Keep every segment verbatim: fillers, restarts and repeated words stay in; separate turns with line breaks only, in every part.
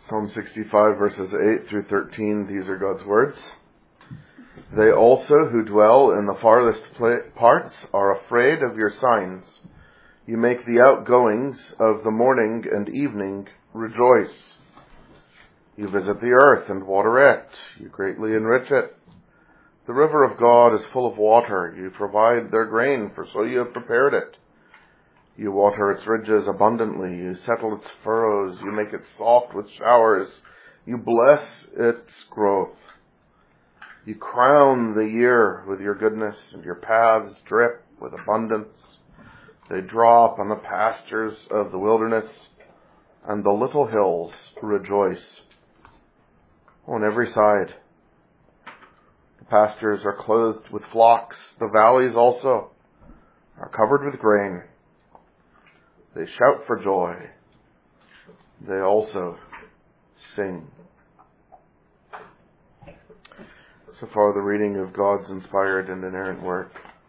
Psalm sixty-five, verses eight through thirteen, these are God's words. They also who dwell in the farthest parts are afraid of your signs. You make the outgoings of the morning and evening rejoice. You visit the earth and water it. You greatly enrich it. The river of God is full of water. You provide their grain, for so you have prepared it. You water its ridges abundantly. You settle its furrows. You make it soft with showers. You bless its growth. You crown the year with your goodness, and your paths drip with abundance. They drop on the pastures of the wilderness, and the little hills rejoice. On every side, the pastures are clothed with flocks. The valleys also are covered with grain. They shout for joy. They also sing. So far, the reading of God's inspired and inerrant work.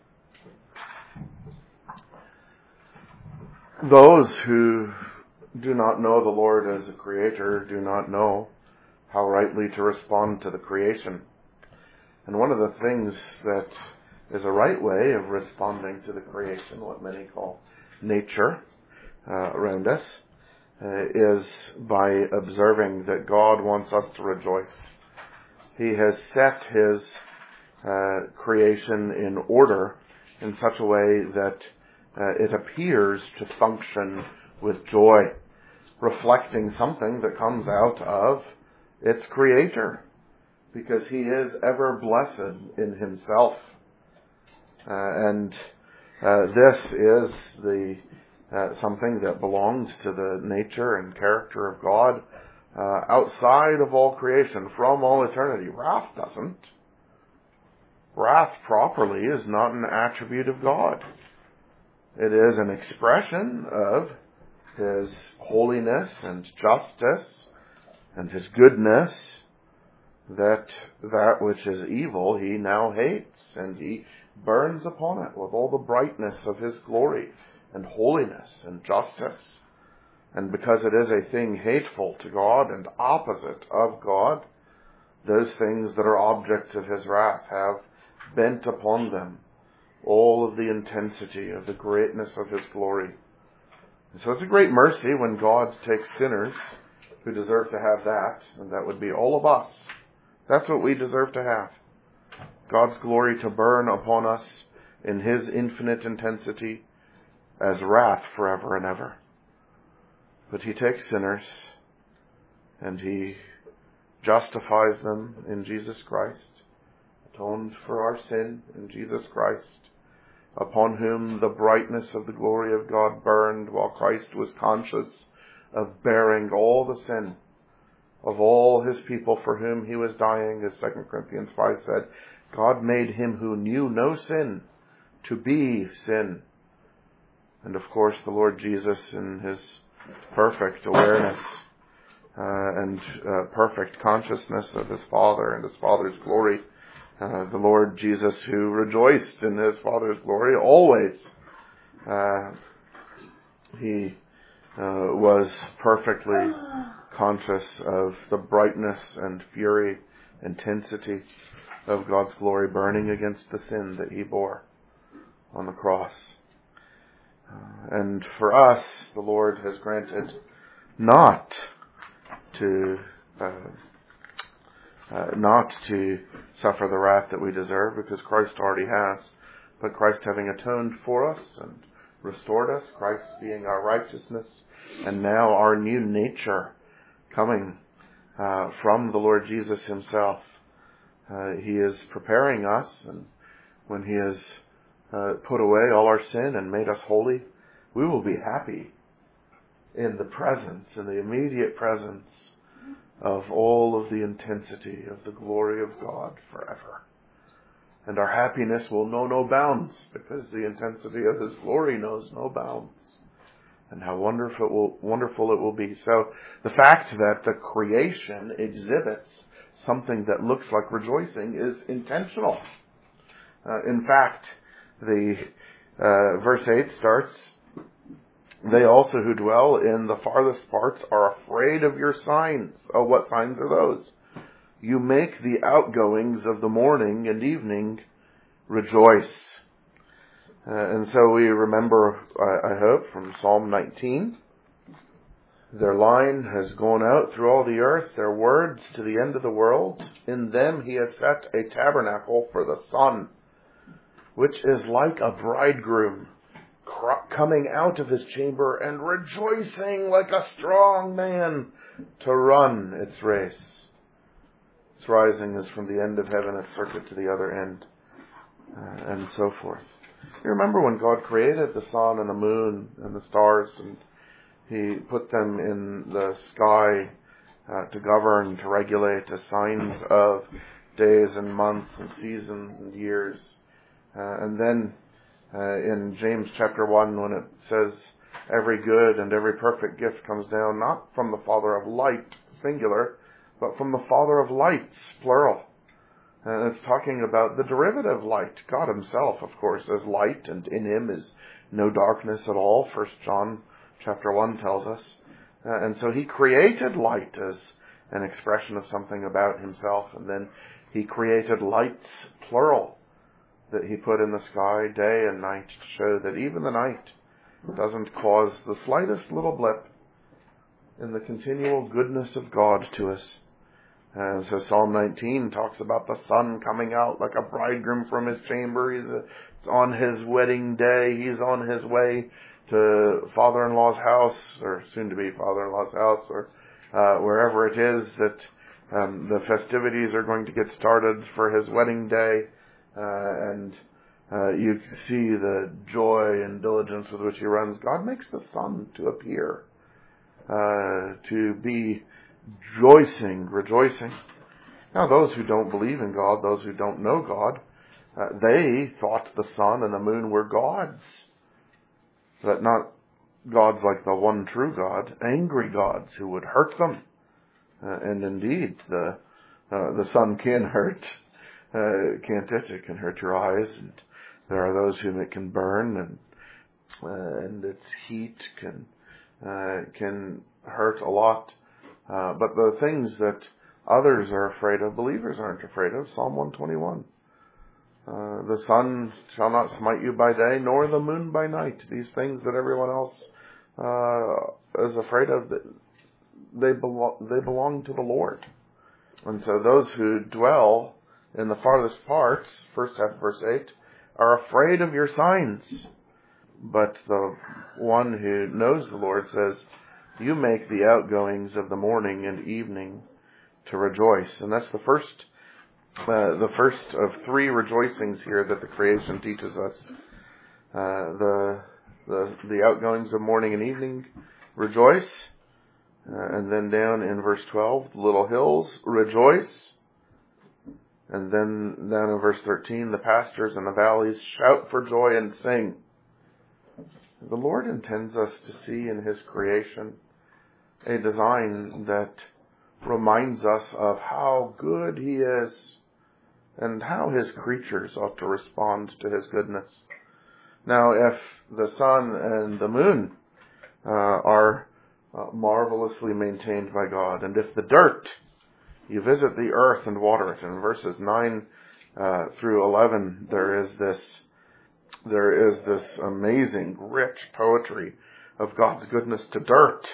Those who do not know the Lord as a creator do not know how rightly to respond to the creation. And one of the things that is a right way of responding to the creation, what many call nature, Uh, around us, uh, is by observing that God wants us to rejoice. He has set His uh, creation in order in such a way that uh, it appears to function with joy, reflecting something that comes out of its Creator, because He is ever blessed in Himself. Uh, and uh, this is the Uh, something that belongs to the nature and character of God uh, outside of all creation, from all eternity. Wrath doesn't. Wrath properly is not an attribute of God. It is an expression of His holiness and justice and His goodness, that that which is evil He now hates, and He burns upon it with all the brightness of His glory and holiness and justice. And because it is a thing hateful to God and opposite of God, those things that are objects of His wrath have bent upon them all of the intensity of the greatness of His glory. And so it's a great mercy when God takes sinners who deserve to have that, and that would be all of us. That's what we deserve to have. God's glory to burn upon us in His infinite intensity as wrath forever and ever. But He takes sinners and He justifies them in Jesus Christ, atoned for our sin in Jesus Christ, upon whom the brightness of the glory of God burned while Christ was conscious of bearing all the sin of all His people for whom He was dying. As Second Corinthians five said, God made Him who knew no sin to be sin. And of course, the Lord Jesus, in His perfect awareness uh, and uh, perfect consciousness of His Father and His Father's glory, uh, the Lord Jesus, who rejoiced in His Father's glory always, uh, He uh, was perfectly conscious of the brightness and fury, intensity of God's glory burning against the sin that He bore on the cross. Uh, and for us, the Lord has granted not to uh, uh, not to suffer the wrath that we deserve, because Christ already has, but Christ having atoned for us and restored us, Christ being our righteousness, and now our new nature coming uh, from the Lord Jesus Himself. Uh, he is preparing us, and when He has Uh, put away all our sin and made us holy, we will be happy in the presence, in the immediate presence of all of the intensity of the glory of God forever. And our happiness will know no bounds, because the intensity of His glory knows no bounds. And how wonderful it will, wonderful it will be. So the fact that the creation exhibits something that looks like rejoicing is intentional. Uh, in fact, The uh, verse eight starts They also who dwell in the farthest parts are afraid of your signs. Oh, what signs are those? You make the outgoings of the morning and evening rejoice. Uh, and so we remember, I, I hope, from Psalm nineteen, their line has gone out through all the earth, their words to the end of the world. In them he has set a tabernacle for the sun, which is like a bridegroom coming out of his chamber and rejoicing like a strong man to run its race. Its rising is from the end of heaven, its circuit to the other end, uh, and so forth. You remember when God created the sun and the moon and the stars, and he put them in the sky uh, to govern, to regulate as signs of days and months and seasons and years. Uh, and then uh, in James chapter one, when it says every good and every perfect gift comes down, not from the Father of light, singular, but from the Father of lights, plural. And it's talking about the derivative light. God himself, of course, is light, and in him is no darkness at all. First John chapter one tells us. Uh, and so he created light as an expression of something about himself. And then he created lights, plural, that he put in the sky day and night to show that even the night doesn't cause the slightest little blip in the continual goodness of God to us. Uh, so Psalm nineteen talks about the sun coming out like a bridegroom from his chamber. He's a, on his wedding day. He's on his way to father-in-law's house, or soon-to-be father-in-law's house, or uh, wherever it is that um, the festivities are going to get started for his wedding day. Uh, and uh, you see the joy and diligence with which he runs. God makes the sun to appear, uh, to be rejoicing, rejoicing. Now, those who don't believe in God, those who don't know God, uh, they thought the sun and the moon were gods. But not gods like the one true God, angry gods who would hurt them. Uh, and indeed, the uh, the sun can hurt, uh, can't it? It can hurt your eyes, and there are those whom it can burn, and uh, and its heat can uh, can hurt a lot. Uh, but the things that others are afraid of, believers aren't afraid of. Psalm one twenty-one. Uh, the sun shall not smite you by day, nor the moon by night. These things that everyone else uh, is afraid of, they belong, they belong to the Lord. And so those who dwell in the farthest parts, first half of verse eight, are afraid of your signs. But the one who knows the Lord says, you make the outgoings of the morning and evening to rejoice. And that's the first uh, the first of three rejoicings here that the creation teaches us. Uh, the the the outgoings of morning and evening rejoice. Uh, and then down in verse twelve, the little hills rejoice. And then down in verse thirteen, the pastures and the valleys shout for joy and sing. The Lord intends us to see in his creation a design that reminds us of how good he is and how his creatures ought to respond to his goodness. Now, if the sun and the moon uh, are uh, marvelously maintained by God, and if the dirt, you visit the earth and water it, in verses nine uh, through eleven, there is this there is this amazing, rich poetry of God's goodness to dirt.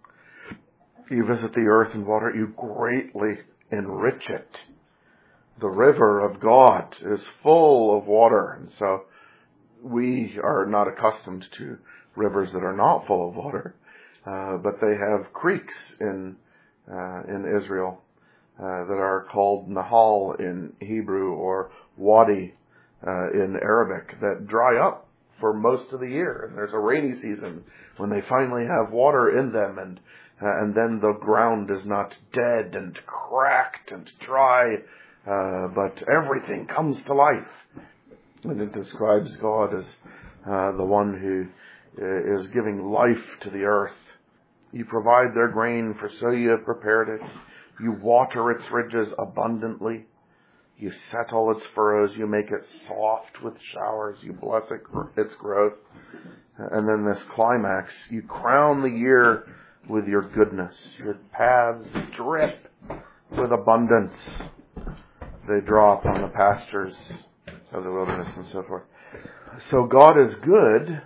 You visit the earth and water, you greatly enrich it. The river of God is full of water, and so we are not accustomed to rivers that are not full of water, uh, but they have creeks in uh, in Israel uh, that are called Nahal in Hebrew, or Wadi uh, in Arabic, that dry up for most of the year. And there's a rainy season when they finally have water in them, and uh, and then the ground is not dead and cracked and dry, uh, but everything comes to life. And it describes God as uh, the one who uh, is giving life to the earth. You provide their grain, for so you have prepared it. You water its ridges abundantly. You settle its furrows. You make it soft with showers. You bless it, its growth. And then this climax, you crown the year with your goodness. Your paths drip with abundance. They drop on the pastures of the wilderness and so forth. So God is good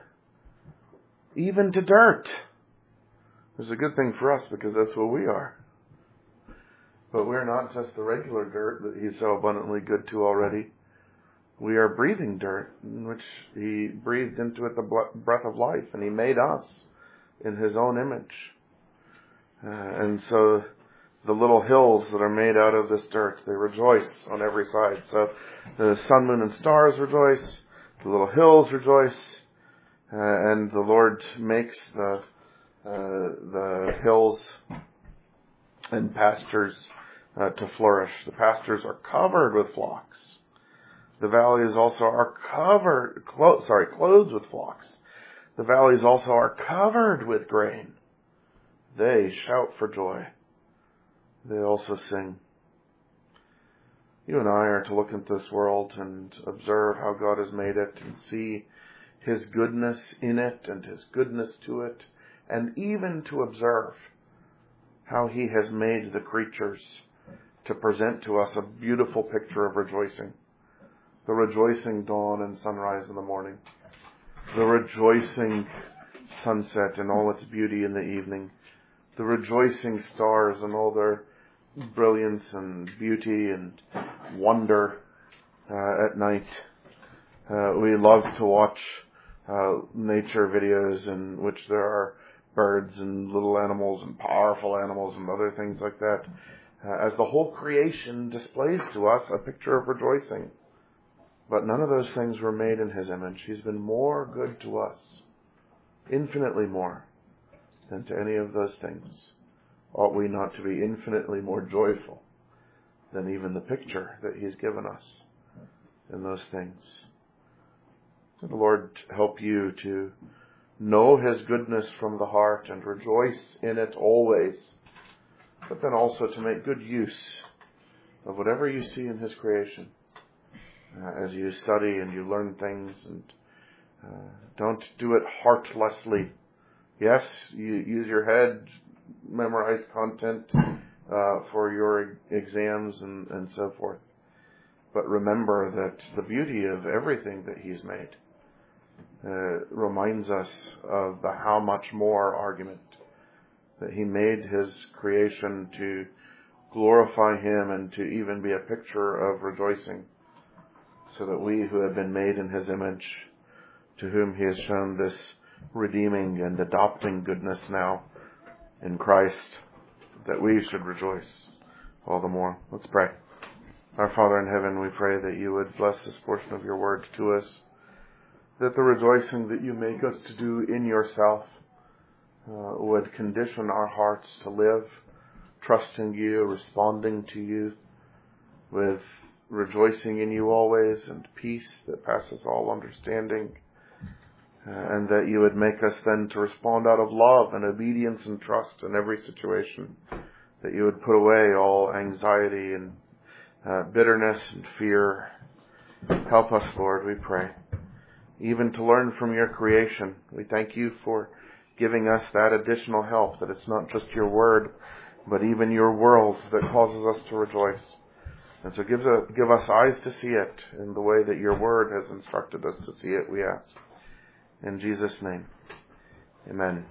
even to dirt. It's a good thing for us because that's what we are. But we're not just the regular dirt that He's so abundantly good to already. We are breathing dirt, in which He breathed into it the breath of life, and He made us in His own image. Uh, and so the little hills that are made out of this dirt, they rejoice on every side. So the sun, moon, and stars rejoice, the little hills rejoice, uh, and the Lord makes the uh, the hills and pastures uh, to flourish. The pastures are covered with flocks. The valleys also are covered, clo- sorry, clothed with flocks. The valleys also are covered with grain. They shout for joy. They also sing. You and I are to look into this world and observe how God has made it and see His goodness in it and His goodness to it, and even to observe how He has made the creatures to present to us a beautiful picture of rejoicing. The rejoicing dawn and sunrise in the morning. The rejoicing sunset in all its beauty in the evening. The rejoicing stars in all their brilliance and beauty and wonder uh, at night. Uh, we love to watch uh, nature videos in which there are birds and little animals and powerful animals and other things like that. Uh, as the whole creation displays to us a picture of rejoicing. But none of those things were made in His image. He's been more good to us, infinitely more, than to any of those things. Ought we not to be infinitely more joyful than even the picture that He's given us in those things? May the Lord help you to know His goodness from the heart and rejoice in it always, but then also to make good use of whatever you see in His creation. Uh, as you study and you learn things, and uh, don't do it heartlessly. Yes, you use your head, memorize content uh, for your exams and, and so forth. But remember that the beauty of everything that He's made uh, reminds us of the how much more argument. That He made His creation to glorify Him and to even be a picture of rejoicing. So that we who have been made in His image, to whom He has shown this redeeming and adopting goodness now in Christ, that we should rejoice all the more. Let's pray. Our Father in heaven, we pray that You would bless this portion of Your word to us, that the rejoicing that You make us to do in Yourself uh, would condition our hearts to live, trusting You, responding to You with rejoicing in You always, and peace that passes all understanding, uh, and that You would make us then to respond out of love and obedience and trust in every situation, that You would put away all anxiety and uh, bitterness and fear. Help us, Lord, we pray, even to learn from Your creation. We thank You for giving us that additional help, that it's not just Your word, but even Your world that causes us to rejoice. And so give, a, give us eyes to see it in the way that Your word has instructed us to see it, we ask. In Jesus' name, amen.